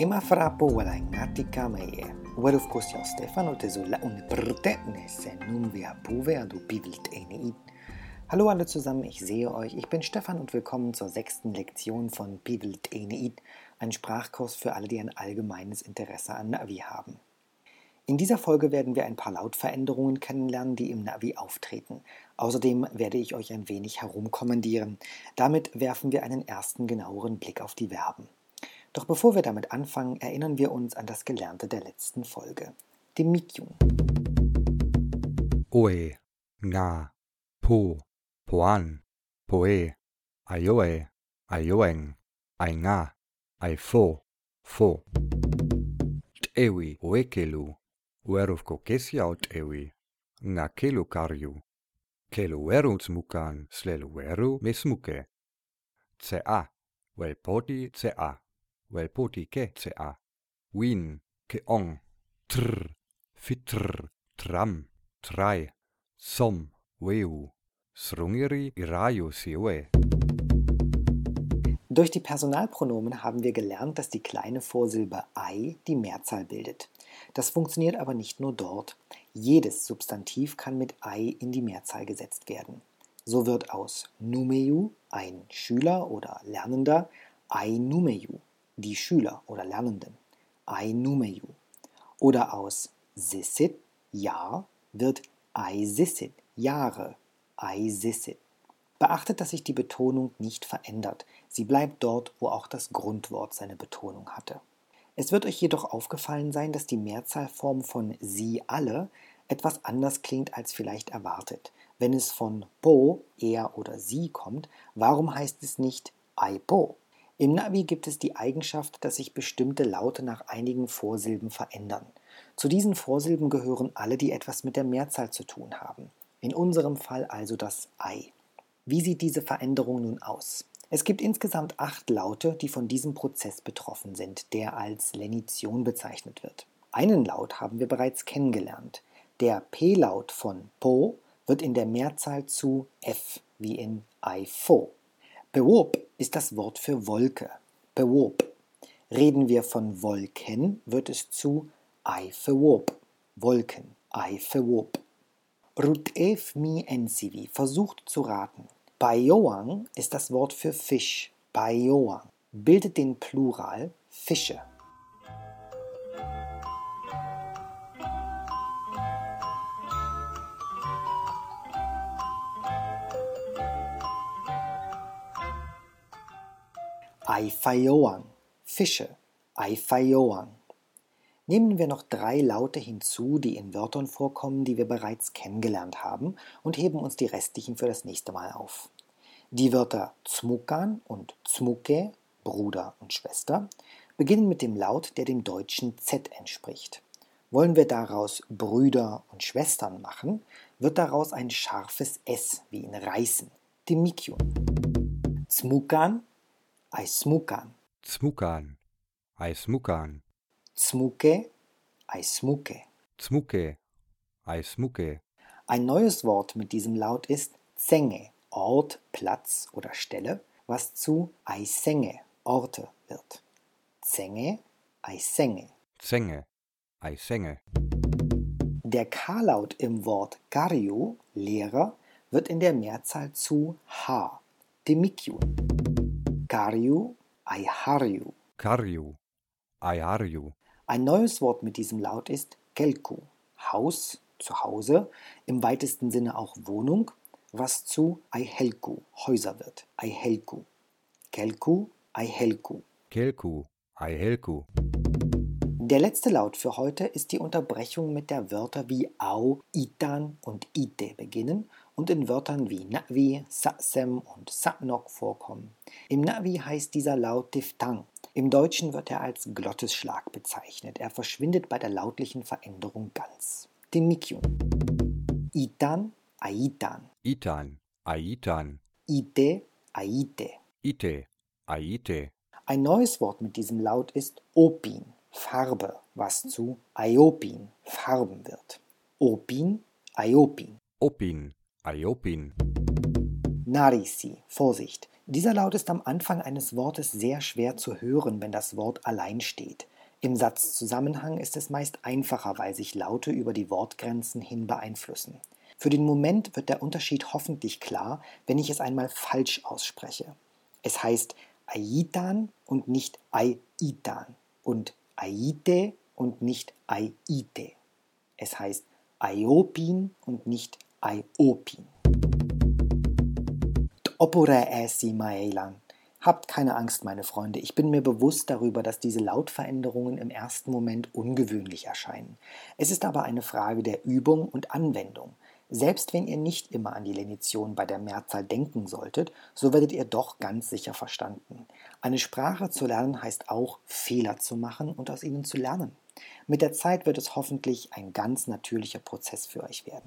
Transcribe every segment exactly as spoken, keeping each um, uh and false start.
Ema frapo wala ngatika mae. Weruf kosio Stefano te so la un brte ne se nun via puve adu bivelt ene. Hallo alle zusammen, ich sehe euch. Ich bin Stefan und willkommen zur sechsten Lektion von Bivelt Eneid, ein Sprachkurs für alle, die ein allgemeines Interesse an Navi haben. In dieser Folge werden wir ein paar Lautveränderungen kennenlernen, die im Navi auftreten. Außerdem werde ich euch ein wenig herumkommandieren. Damit werfen wir einen ersten genaueren Blick auf die Verben. Doch bevor wir damit anfangen, erinnern wir uns an das Gelernte der letzten Folge. Dem Mikyung. Oe, nga, po, poan, poe, aioe, aioeng, ainga, aifo, fo. T'ewi, oekelu, ueruf kokesiau t'ewi, nga kelu karju, kelu eru tsmukan, slelu eru mesmuke. Tsea, wel poti tsea. Wel poti ke tsea, win, ke ong, trr, fitr, tram, trai, som, weu, srungiri irayu siwe. Durch die Personalpronomen haben wir gelernt, dass die kleine Vorsilbe ei die Mehrzahl bildet. Das funktioniert aber nicht nur dort. Jedes Substantiv kann mit ei in die Mehrzahl gesetzt werden. So wird aus numeju, ein Schüler oder Lernender, ei numeju, die Schüler oder Lernenden, ei numeju. Oder aus sissit, Jahr, wird ei sissit, Jahre, ei sissit. Beachtet, dass sich die Betonung nicht verändert. Sie bleibt dort, wo auch das Grundwort seine Betonung hatte. Es wird euch jedoch aufgefallen sein, dass die Mehrzahlform von sie alle etwas anders klingt als vielleicht erwartet. Wenn es von po, er oder sie kommt, warum heißt es nicht ei po? Im Navi gibt es die Eigenschaft, dass sich bestimmte Laute nach einigen Vorsilben verändern. Zu diesen Vorsilben gehören alle, die etwas mit der Mehrzahl zu tun haben. In unserem Fall also das ei. Wie sieht diese Veränderung nun aus? Es gibt insgesamt acht Laute, die von diesem Prozess betroffen sind, der als Lenition bezeichnet wird. Einen Laut haben wir bereits kennengelernt. Der P-Laut von po wird in der Mehrzahl zu f, wie in aifo. Pewop ist das Wort für Wolke. Pewop. Reden wir von Wolken, wird es zu aifewop. Wolken. Aifewop. Rutef mi ensivi. Versucht zu raten. Bayoang ist das Wort für Fisch. Bayoang. Bildet den Plural Fische. Aifayoang, Fische, Aifayoang. Nehmen wir noch drei Laute hinzu, die in Wörtern vorkommen, die wir bereits kennengelernt haben, und heben uns die restlichen für das nächste Mal auf. Die Wörter Tsmukan und Tsmuke, Bruder und Schwester, beginnen mit dem Laut, der dem deutschen Z entspricht. Wollen wir daraus Brüder und Schwestern machen, wird daraus ein scharfes S, wie in reißen, dem Mikyun. Tsmukan, Aismukan. Tsmukan, aismukan. Tsmuke, Aismuke. Tsmuke, aismuke. Ein neues Wort mit diesem Laut ist Zenge, Ort, Platz oder Stelle, was zu Aisenge, Orte wird. Zenge, Aisenge. Zenge, aisenge. Der K-Laut im Wort Karyu, Lehrer, wird in der Mehrzahl zu H, dem Mikyun. Karyu, Aiharyu. Karju, aiharju. Ein neues Wort mit diesem Laut ist Kelku, Haus, Zuhause, im weitesten Sinne auch Wohnung, was zu Aihelku, Häuser wird. Aihelku. Kelku, Aihelku. Kelku, aihelku. Der letzte Laut für heute ist die Unterbrechung, mit der Wörter wie Au, Itan und Ite beginnen und in Wörtern wie Navi, Sasem und Satnok vorkommen. Im Navi heißt dieser Laut Diphthang. Im Deutschen wird er als Glottisschlag bezeichnet. Er verschwindet bei der lautlichen Veränderung ganz. Dem Mikyun. Itan, Aitan. Itan, aitan. Ite, Aite. Ite, aite. Ein neues Wort mit diesem Laut ist Opin, Farbe, was zu Aiopin, Farben wird. Opin, Aiopin. Opin, aiopin. Narisi, Vorsicht. Dieser Laut ist am Anfang eines Wortes sehr schwer zu hören, wenn das Wort allein steht. Im Satzzusammenhang ist es meist einfacher, weil sich Laute über die Wortgrenzen hin beeinflussen. Für den Moment wird der Unterschied hoffentlich klar, wenn ich es einmal falsch ausspreche. Es heißt Aitan und nicht Aitan und Aite und nicht Aite. Es heißt Aiopin und nicht Aiopin. Opore esi maelan. Habt keine Angst, meine Freunde, ich bin mir bewusst darüber, dass diese Lautveränderungen im ersten Moment ungewöhnlich erscheinen. Es ist aber eine Frage der Übung und Anwendung. Selbst wenn ihr nicht immer an die Lenition bei der Mehrzahl denken solltet, so werdet ihr doch ganz sicher verstanden. Eine Sprache zu lernen heißt auch, Fehler zu machen und aus ihnen zu lernen. Mit der Zeit wird es hoffentlich ein ganz natürlicher Prozess für euch werden.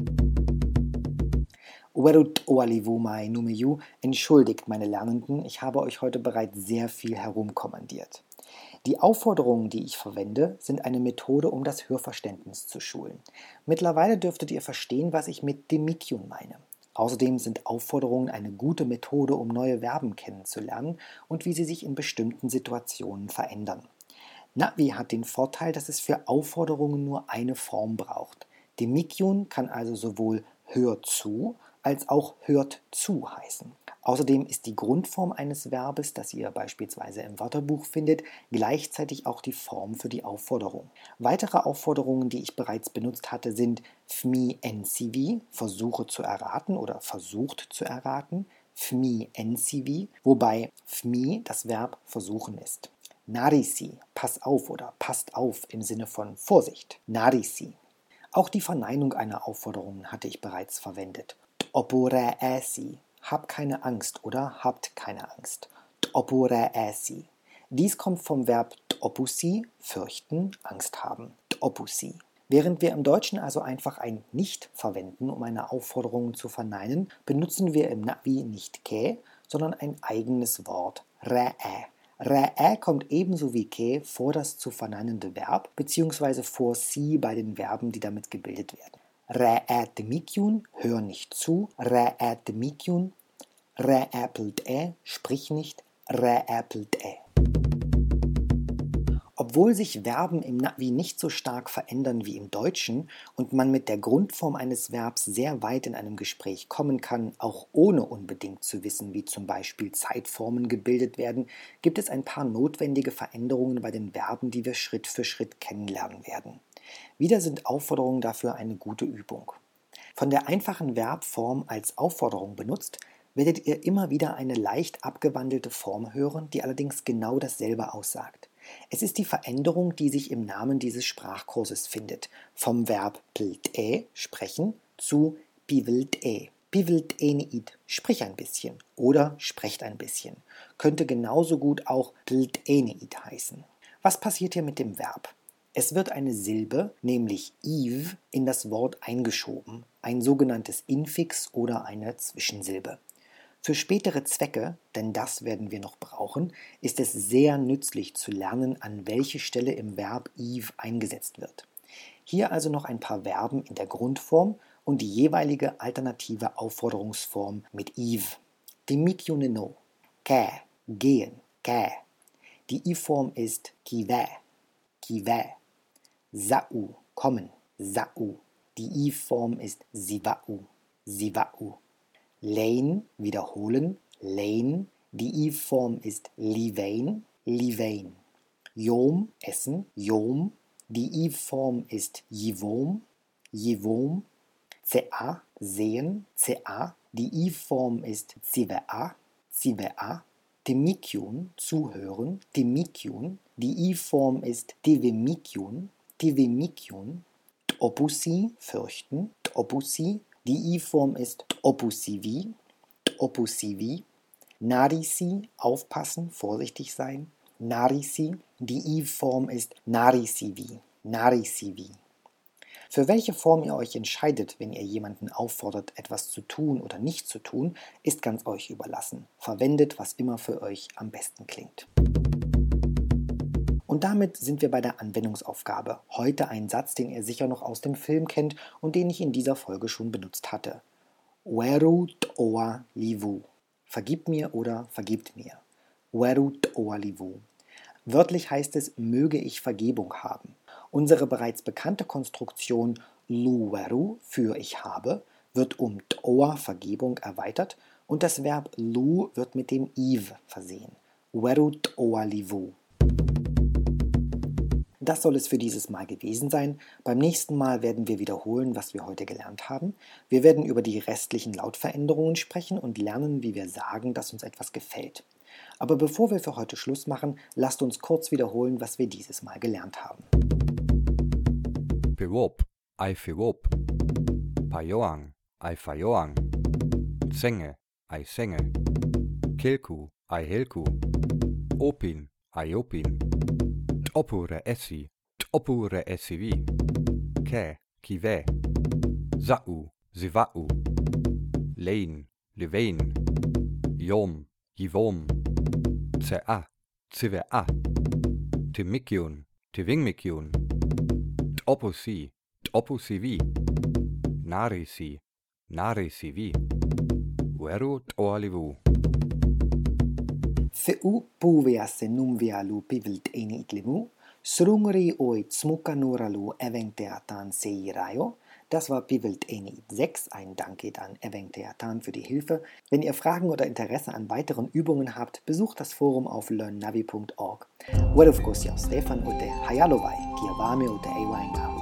Werut Oalivumai Numeyu, entschuldigt meine Lernenden, ich habe euch heute bereits sehr viel herumkommandiert. Die Aufforderungen, die ich verwende, sind eine Methode, um das Hörverständnis zu schulen. Mittlerweile dürftet ihr verstehen, was ich mit Demikyun meine. Außerdem sind Aufforderungen eine gute Methode, um neue Verben kennenzulernen und wie sie sich in bestimmten Situationen verändern. Navi hat den Vorteil, dass es für Aufforderungen nur eine Form braucht. Demikyun kann also sowohl hör zu als auch hört zu heißen. Außerdem ist die Grundform eines Verbes, das ihr beispielsweise im Wörterbuch findet, gleichzeitig auch die Form für die Aufforderung. Weitere Aufforderungen, die ich bereits benutzt hatte, sind Fmi ensivi, versuche zu erraten oder versucht zu erraten, Fmi ensivi, wobei Fmi das Verb versuchen ist. Narisi, pass auf oder passt auf im Sinne von Vorsicht, Narisi. Auch die Verneinung einer Aufforderung hatte ich bereits verwendet. Opore esi, hab keine Angst oder habt keine Angst. Opore esi. Dies kommt vom Verb opusi, fürchten, Angst haben. Opusi. Während wir im Deutschen also einfach ein Nicht verwenden, um eine Aufforderung zu verneinen, benutzen wir im Navi nicht ke, sondern ein eigenes Wort, re'e. Re'e kommt ebenso wie ke vor das zu verneinende Verb bzw. vor si bei den Verben, die damit gebildet werden. Re'e demikyun, hör nicht zu, re'e demikyun, re'e plte, sprich nicht, re'e plte. Obwohl sich Verben im Navi nicht so stark verändern wie im Deutschen und man mit der Grundform eines Verbs sehr weit in einem Gespräch kommen kann, auch ohne unbedingt zu wissen, wie zum Beispiel Zeitformen gebildet werden, gibt es ein paar notwendige Veränderungen bei den Verben, die wir Schritt für Schritt kennenlernen werden. Wieder sind Aufforderungen dafür eine gute Übung. Von der einfachen Verbform als Aufforderung benutzt, werdet ihr immer wieder eine leicht abgewandelte Form hören, die allerdings genau dasselbe aussagt. Es ist die Veränderung, die sich im Namen dieses Sprachkurses findet, vom Verb plte, sprechen, zu pivilte. Pivilteniid, sprich ein bisschen oder sprecht ein bisschen, könnte genauso gut auch plteniid heißen. Was passiert hier mit dem Verb? Es wird eine Silbe, nämlich iv, in das Wort eingeschoben, ein sogenanntes Infix oder eine Zwischensilbe. Für spätere Zwecke, denn das werden wir noch brauchen, ist es sehr nützlich zu lernen, an welche Stelle im Verb iv eingesetzt wird. Hier also noch ein paar Verben in der Grundform und die jeweilige alternative Aufforderungsform mit iv. Demikyuneno, kä, gehen, kä. Die I-Form ist kive, kive. Sau, kommen, sau. Die I-Form ist sivau, sivau. Lein, wiederholen, lein. Die I-Form ist livein, livein. Yom, essen, yom. Die I-Form ist yivom, yivom. Cea, sehen, cea. Die I-Form ist zivea, zivea. Demikyun, zuhören, demikyun. Die I-Form ist divemikyun, divemikyun. Opusi, fürchten, opusi. Die I-Form ist opusivi, opusivi. Narisi, aufpassen, vorsichtig sein, narisi. Die I-Form ist narisivi, narisivi. Für welche Form ihr euch entscheidet, wenn ihr jemanden auffordert, etwas zu tun oder nicht zu tun, ist ganz euch überlassen. Verwendet, was immer für euch am besten klingt. Und damit sind wir bei der Anwendungsaufgabe. Heute ein Satz, den ihr sicher noch aus dem Film kennt und den ich in dieser Folge schon benutzt hatte. Werut oa livu. Vergib mir oder vergibt mir. Werut oa livu. Wörtlich heißt es, möge ich Vergebung haben. Unsere bereits bekannte Konstruktion luweru für ich habe wird um toa Vergebung erweitert und das Verb lu wird mit dem iv versehen. Weru toa livu. Das soll es für dieses Mal gewesen sein. Beim nächsten Mal werden wir wiederholen, was wir heute gelernt haben. Wir werden über die restlichen Lautveränderungen sprechen und lernen, wie wir sagen, dass uns etwas gefällt. Aber bevor wir für heute Schluss machen, lasst uns kurz wiederholen, was wir dieses Mal gelernt haben. Pewop, ai fewop. Payoang, ai fayoang. Senge, ai senge. Kelku, ai helku. Opin, ai opin. T'opure essi, t'opure essivi. Ke, kive. Za'u, ziva'u. Lein, levein. Yom, yivom. Tse'a, tsive'a. Timikyun, tivingmikyun. T'opusi, t'opusivi. Narisi, narisivi. Weru t'oalivu. Fe'u puveasse numvialu pivilt eni itlimu, srungri oit smukanuralu evengteatan seirayo. Das war Pivilt eni sechs, ein Dank geht an Evengteatan für die Hilfe. Wenn ihr Fragen oder Interesse an weiteren Übungen habt, besucht das Forum auf learnnavi punkt org. Werufkosia Stefan ute Hayalovai, Kiavame ute Ewainga.